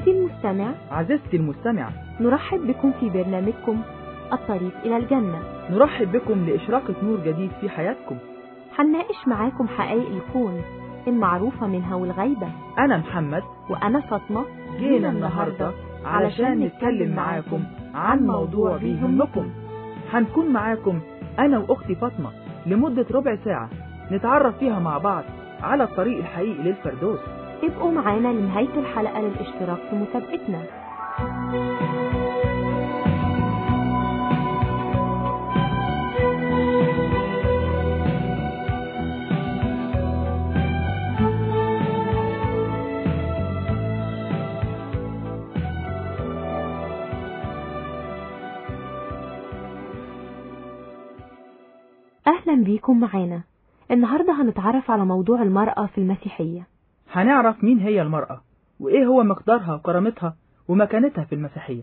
عزيزي المستمع، عزيزتي المستمع، نرحب بكم في برنامجكم الطريق إلى الجنة. نرحب بكم لإشراقة نور جديد في حياتكم. هنناقش معاكم حقائق الكون المعروفة منها والغيبة. أنا محمد وأنا فاطمة. جينا النهاردة علشان نتكلم معاكم عن موضوع بيهمكم. هنكون معاكم أنا وأختي فاطمة لمدة ربع ساعة نتعرف فيها مع بعض على الطريق الحقيقي للفردوس. ابقوا معانا لنهاية الحلقة للاشتراك في مسابقتنا. أهلا بيكم معانا. النهاردة هنتعرف على موضوع المرأة في المسيحية. هنعرف مين هي المرأة وإيه هو مقدارها وكرامتها ومكانتها في المسيحية.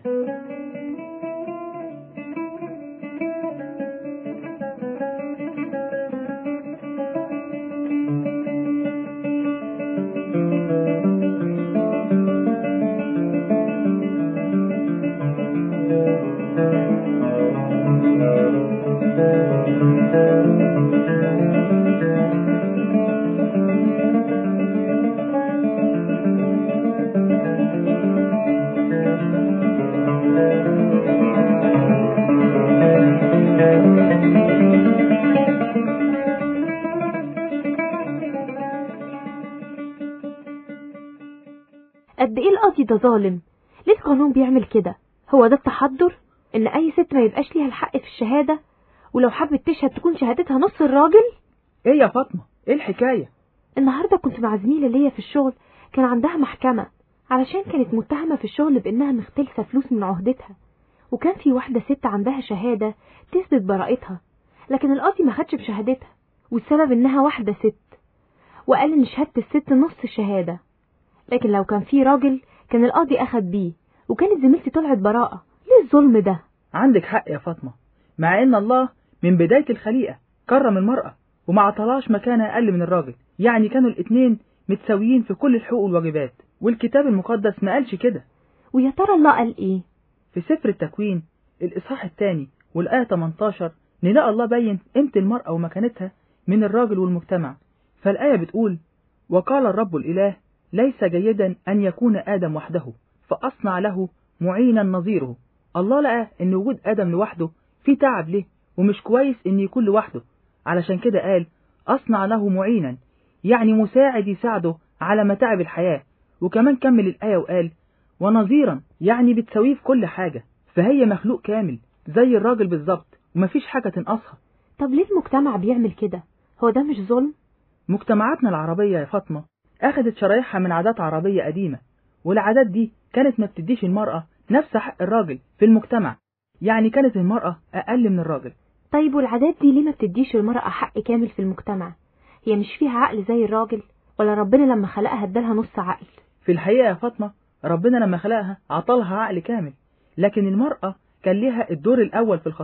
قد ايه القاضي ده ظالم؟ ليه القانون بيعمل كده؟ هو ده التحضر؟ ان اي ست ما يبقاش ليها الحق في الشهادة، ولو حبت تشهد تكون شهادتها نص الراجل؟ ايه يا فاطمة، ايه الحكاية؟ النهاردة كنت مع زميلة ليا في الشغل، كان عندها محكمة علشان كانت متهمة في الشغل بانها مختلسة فلوس من عهدتها، وكان في واحدة ست عندها شهادة تثبت براءتها، لكن القاضي ما خدش بشهادتها، والسبب انها واحدة ست، وقال ان شهادة الست نص الشهادة، لكن لو كان في راجل كان القاضي أخد بيه، وكانت زميلتي طلعت براءة. ليه الظلم ده؟ عندك حق يا فاطمة، مع ان الله من بداية الخليقة كرم المرأة وما عطلاش مكانها أقل من الراجل، يعني كانوا الاتنين متساويين في كل الحقوق والواجبات، والكتاب المقدس ما قالش كده. ويا ترى الله قال ايه؟ في سفر التكوين الإصحاح الثاني والآية 18 نلاقي الله بين قيمة المرأة ومكانتها من الراجل والمجتمع. فالآية بتقول: وقال الرب الإله ليس جيدا أن يكون آدم وحده فأصنع له معينا نظيره. الله لقى أن وجود آدم لوحده في تعب له ومش كويس أن يكون لوحده، علشان كده قال أصنع له معينا، يعني مساعد يساعده على متاعب الحياة. وكمان كمل الآية وقال ونظيرا، يعني بتساويه في كل حاجة، فهي مخلوق كامل زي الراجل بالظبط ومفيش حاجة تنقصها. طب ليه المجتمع بيعمل كده؟ هو ده مش ظلم؟ مجتمعاتنا العربية يا فاطمة أخذت شرايحها من عادات عربية قديمة، والعادات دي كانت ما بتديش المرأة نفس حق الراجل في المجتمع، يعني كانت المرأة أقل من الراجل. طيب والعادات دي ليه ما بتديش المرأة حق كامل في المجتمع؟ هي مش فيها عقل زي الراجل، ولا ربنا لما خلقها ادالها نص عقل؟ في الحقيقة يا فاطمة ربنا لما خلقها عطلها عقل كامل، لكن المرأة كان ليها الدور الأول في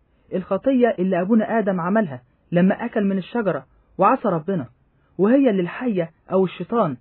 الخطية اللي أبونا آدم عملها لما أكل من الشجرة وعصى ربنا، وهي اللي الحية أو الشيطان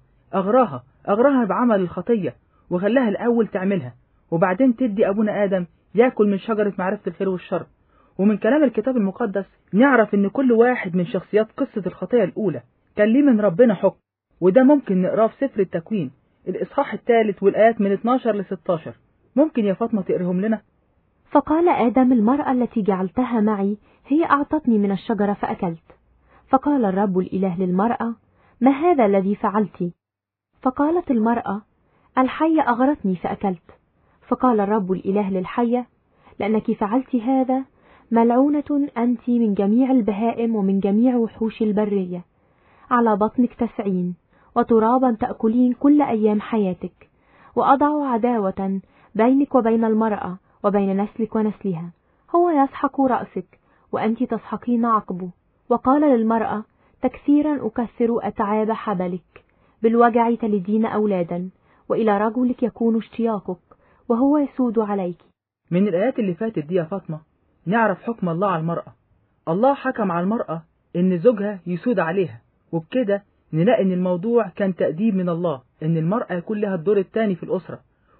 أغراها بعمل الخطية وخلاها الأول تعملها، وبعدين تدي أبونا آدم يأكل من شجرة معرفة الخير والشر. ومن كلام الكتاب المقدس نعرف إن كل واحد من شخصيات قصة الخطية الأولى كان ليه من ربنا حكم، وده ممكن نقراه في سفر التكوين الإصحاح الثالث والآيات من 12 ل 16. ممكن يا فاطمة تقرهم لنا؟ فقال آدم المرأة التي جعلتها معي هي أعطتني من الشجرة فأكلت. فقال الرب الإله للمرأة ما هذا الذي فعلت؟ فقالت المرأة الحية أغرتني فأكلت. فقال الرب الإله للحية لأنك فعلت هذا ملعونة أنت من جميع البهائم ومن جميع وحوش البرية، على بطنك تسعين وترابا تأكلين كل أيام حياتك، وأضع عداوة بينك وبين المرأة وبين نسلك ونسلها، هو يسحق رأسك وأنت تسحقين عقبه. وقال للمرأة تكثيرا أكثر أتعاب حبلك، بالوجع تلدين أولادا، وإلى رجلك يكون اشتياقك وهو يسود عليك. من الآيات اللي فاتت دي يا فاطمة نعرف حكم الله على المرأة. الله حكم على المرأة إن زوجها يسود عليها، وبكده نلاقي إن الموضوع كان تأديب من الله إن المرأة يكون لها الدور الثاني في الأسرة،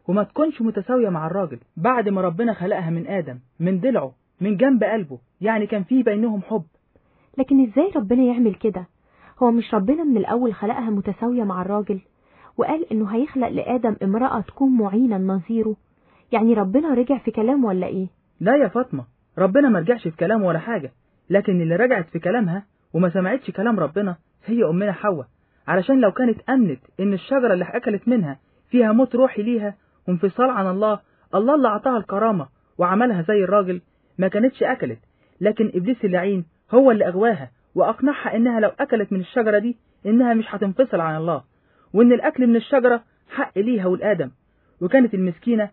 وما تكونش متساوية مع الراجل بعد ما ربنا خلقها من آدم، من ضلعه، من جنب قلبه، يعني كان فيه بينهم حب. لكن ازاي ربنا يعمل كده؟ هو مش ربنا من الأول خلقها متساوية مع الراجل وقال انه هيخلق لآدم امرأة تكون معينا نظيره؟ يعني ربنا رجع في كلامه ولا ايه؟ لا يا فاطمة، ربنا ما رجعش في كلامه ولا حاجة، لكن اللي رجعت في كلامها وما سمعتش كلام ربنا هي أمنا حواء، علشان لو كانت أمنت إن الشجرة اللي أكلت منها فيها موت روحي ليها وانفصال عن الله، الله اللي أعطاها الكرامة وعملها زي الراجل، ما كانتش أكلت. لكن إبليس اللعين هو اللي أغواها وأقنعها إنها لو أكلت من الشجرة دي إنها مش هتنفصل عن الله، وإن الأكل من الشجرة حق ليها والآدم، وكانت المسكينة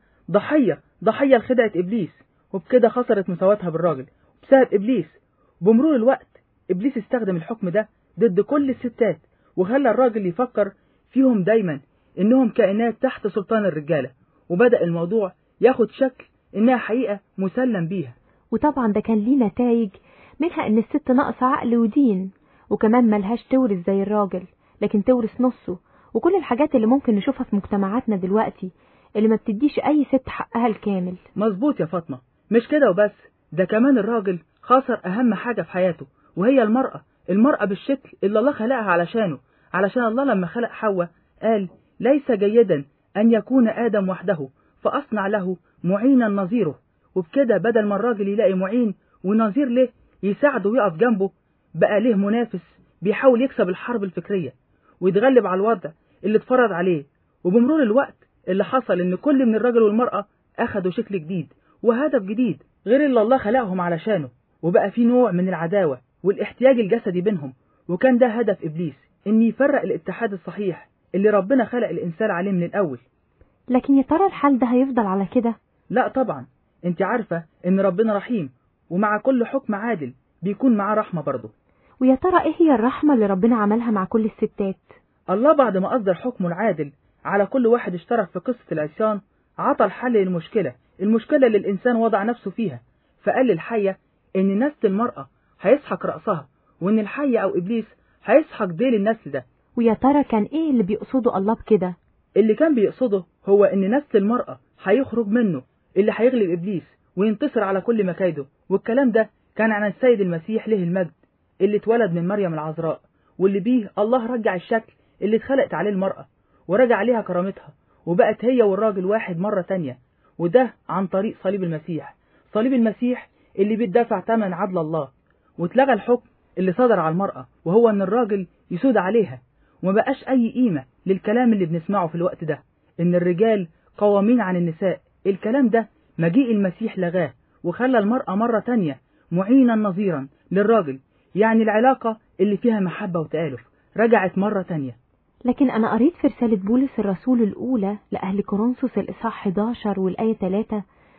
ضحية لخدعة إبليس، وبكده خسرت مساواتها بالراجل بسبب إبليس. بمرور الوقت إبليس استخدم الحكم ده ضد كل الستات، وخلى الراجل يفكر فيهم دايما إنهم كائنات تحت سلطان الرجالة، وبدأ الموضوع ياخد شكل إنها حقيقة مسلم بيها. وطبعا ده كان ليه نتائج، منها إن الست ناقصة عقل ودين، وكمان ملهاش تورث زي الراجل لكن تورث نصه، وكل الحاجات اللي ممكن نشوفها في مجتمعاتنا دلوقتي اللي ما بتديش أي ست حقها الكامل. مظبوط يا فاطمة، مش كده وبس، ده كمان الراجل خسر أهم حاجة في حياته وهي المرأة بالشكل اللي الله خلقها علشان الله لما خلق حواء قال ليس جيدا أن يكون آدم وحده فأصنع له معينا نظيره، وبكده بدل ما الراجل يلاقي معين ونظير له يساعده ويقف جنبه، بقى له منافس بيحاول يكسب الحرب الفكرية ويتغلب على الوضع اللي اتفرض عليه. وبمرور الوقت اللي حصل إن كل من الراجل والمرأة أخدوا شكل جديد وهدف جديد غير اللي الله خلقهم علشانه، وبقى في نوع من العداوة والاحتياج الجسدي بينهم، وكان ده هدف إبليس، إن يفرق الاتحاد الصحيح اللي ربنا خلق الإنسان عليه من الأول. لكن يا ترى الحال ده هيفضل على كده؟ لا طبعا، انت عارفة إن ربنا رحيم، ومع كل حكم عادل بيكون معاه رحمة برضه. ويا ترى إيه هي الرحمة اللي ربنا عملها مع كل الستات؟ الله بعد ما أصدر حكمه العادل على كل واحد اشترك في قصة العصيان عطى الحل للمشكلة اللي الإنسان وضع نفسه فيها، فقال للحية إن نسل المرأة هيسحق رأسها، وإن الحية أو إبليس هيسحق ديل النسل ده. ويا ترى كان إيه اللي بيقصده الله بكده؟ اللي كان بيقصده هو إن نسل المرأة هيخرج منه اللي هيغلب إبليس وينتصر على كل مكايده، والكلام ده كان عن السيد المسيح له المجد اللي اتولد من مريم العذراء، واللي بيه الله رجع الشكل اللي اتخلقت عليه المرأة ورجع عليها كرامتها، وبقت هي والراجل واحد مرة تانية، وده عن طريق صليب المسيح اللي بيدفع ثمن عدل الله، واتلغى الحكم اللي صدر على المرأة وهو ان الراجل يسود عليها، وما بقاش اي قيمة للكلام اللي بنسمعه في الوقت ده ان الرجال قوامين عن النساء. الكلام ده مجيء المسيح لغاه وخلى المرأة مرة تانية معينا نظيرا للراجل، يعني العلاقة اللي فيها محبة وتآلف رجعت مرة تانية. لكن أنا قريت في رسالة بولس الرسول الأولى لأهل كورنثوس الإصحاح 11 والآية 3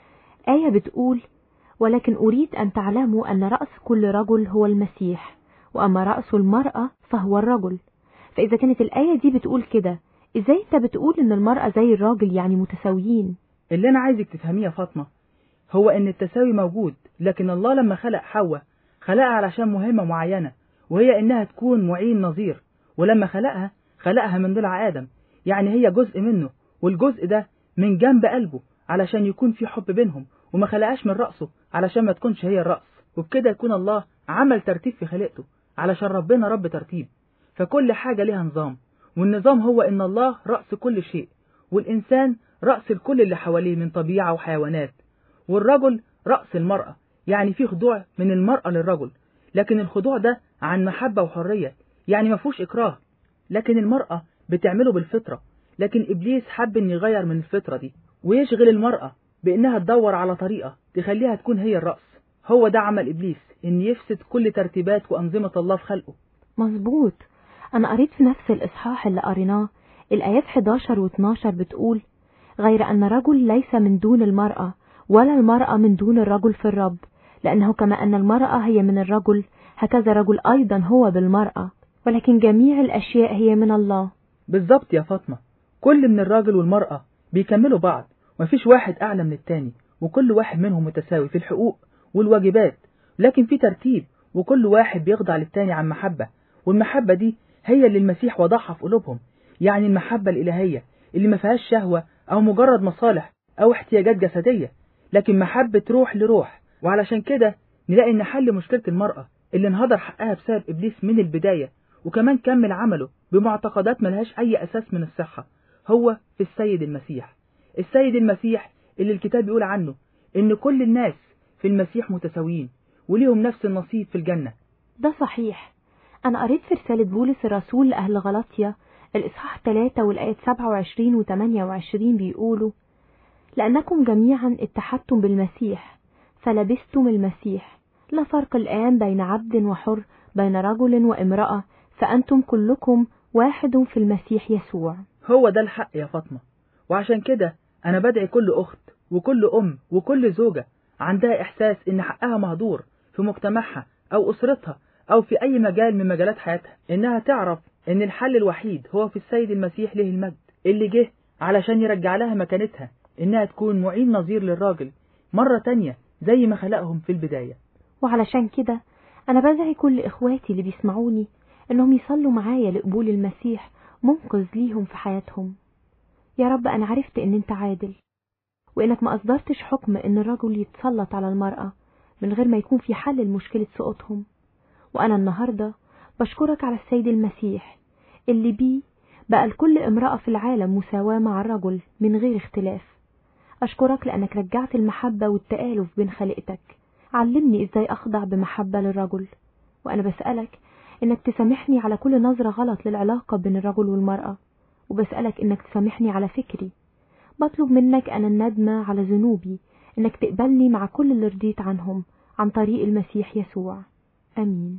آية بتقول: ولكن أريد أن تعلموا أن رأس كل رجل هو المسيح، وأما رأس المرأة فهو الرجل. فإذا كانت الآية دي بتقول كده، إزاي أنت بتقول إن المرأة زي الراجل يعني متساويين؟ اللي أنا عايزك تفهميه يا فاطمة هو إن التساوي موجود، لكن الله لما خلق حواء خلقها علشان مهمة معينة، وهي إنها تكون معين نظير، ولما خلقها من ضلع آدم، يعني هي جزء منه، والجزء ده من جنب قلبه علشان يكون في حب بينهم، وما خلقهاش من رأسه علشان ما تكونش هي الرأس. وبكده يكون الله عمل ترتيب في خلقته علشان ربنا رب ترتيب، فكل حاجة لها نظام، والنظام هو إن الله رأس كل شيء، والإنسان رأس الكل اللي حواليه من طبيعة وحيوانات، والرجل رأس المرأة، يعني في خضوع من المرأة للرجل، لكن الخضوع ده عن محبة وحرية، يعني ما فيهوش إكراه، لكن المرأة بتعمله بالفطرة. لكن إبليس حب إن يغير من الفطرة دي ويشغل المرأة بإنها تدور على طريقة تخليها تكون هي الرأس. هو ده عمل إبليس، إن يفسد كل ترتيبات وأنظمة الله في خلقه. مظبوط. أنا قريت في نفس الإصحاح اللي قريناه الآيات 11 و12 بتقول: غير أن الرجل ليس من دون المرأة ولا المرأة من دون الرجل في الرب، لأنه كما أن المرأة هي من الرجل هكذا الرجل أيضا هو بالمرأة، ولكن جميع الأشياء هي من الله. بالظبط يا فاطمة، كل من الراجل والمرأة بيكملوا بعض، ومفيش واحد أعلى من التاني، وكل واحد منهم متساوي في الحقوق والواجبات، لكن في ترتيب، وكل واحد بيخضع للتاني عن محبة، والمحبة دي هي اللي المسيح وضعها في قلوبهم، يعني المحبة الإلهية اللي ما فيهاش شهوة أو مجرد مصالح أو احتياجات جسدية، لكن محبة روح لروح. وعلشان كده نلاقي إن حل مشكلة المرأة اللي انهدر حقها بسبب إبليس من البداية وكمان كمل عمله بمعتقدات ملهاش أي أساس من الصحة هو في السيد المسيح. السيد المسيح اللي الكتاب بيقول عنه إن كل الناس في المسيح متساويين وليهم نفس النصيب في الجنة. ده صحيح. أنا قريت في رسالة بولس الرسول لأهل غلاطيا الإصحاح 3 والآيات 27 و 28 بيقولوا: لأنكم جميعا اتحدتم بالمسيح فلبستم المسيح، لا فرق الآن بين عبد وحر، بين رجل وامرأة، فأنتم كلكم واحد في المسيح يسوع. هو ده الحق يا فاطمة. وعشان كده أنا بدعي كل أخت وكل أم وكل زوجة عندها إحساس إن حقها مهدور في مجتمعها أو أسرتها أو في أي مجال من مجالات حياتها، إنها تعرف إن الحل الوحيد هو في السيد المسيح له المجد، اللي جه علشان يرجع لها مكانتها، إنها تكون معين نظير للراجل مرة تانية زي ما خلقهم في البداية. وعلشان كده أنا بدعي كل إخواتي اللي بيسمعوني إنهم يصلوا معايا لقبول المسيح منقذ ليهم في حياتهم. يا رب، أنا عرفت إن أنت عادل، وإنك ما أصدرتش حكم إن الرجل يتسلط على المرأة من غير ما يكون في حل لمشكلة سقوطهم. وأنا النهاردة بشكرك على السيد المسيح اللي بيه بقى لكل امرأة في العالم مساواة مع الرجل من غير اختلاف. أشكرك لأنك رجعت المحبة والتآلف بين خلقتك. علمني إزاي أخضع بمحبة للرجل، وأنا بسألك إنك تسامحني على كل نظرة غلط للعلاقة بين الرجل والمرأة، وبسألك إنك تسامحني على فكري. بطلب منك أنا الندمة على ذنوبي، إنك تقبلني مع كل اللي رضيت عنهم عن طريق المسيح يسوع. آمين.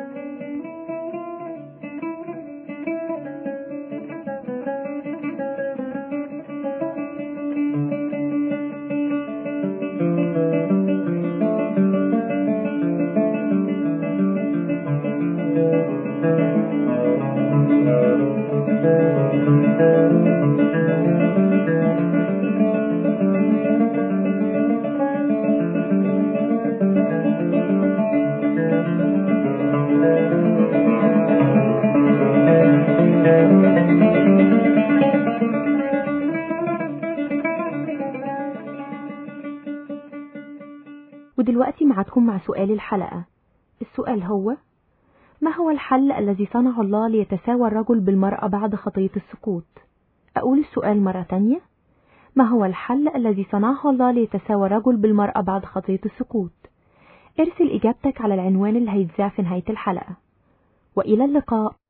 ودلوقتي معادكم مع سؤال الحلقة. السؤال هو: ما هو الحل الذي صنعه الله ليتساوى الرجل بالمرأة بعد خطية السقوط؟ أقول السؤال مرة تانية: ما هو الحل الذي صنعه الله ليتساوى الرجل بالمرأة بعد خطية السقوط؟ ارسل إجابتك على العنوان اللي هيتذاع في نهاية الحلقة. وإلى اللقاء.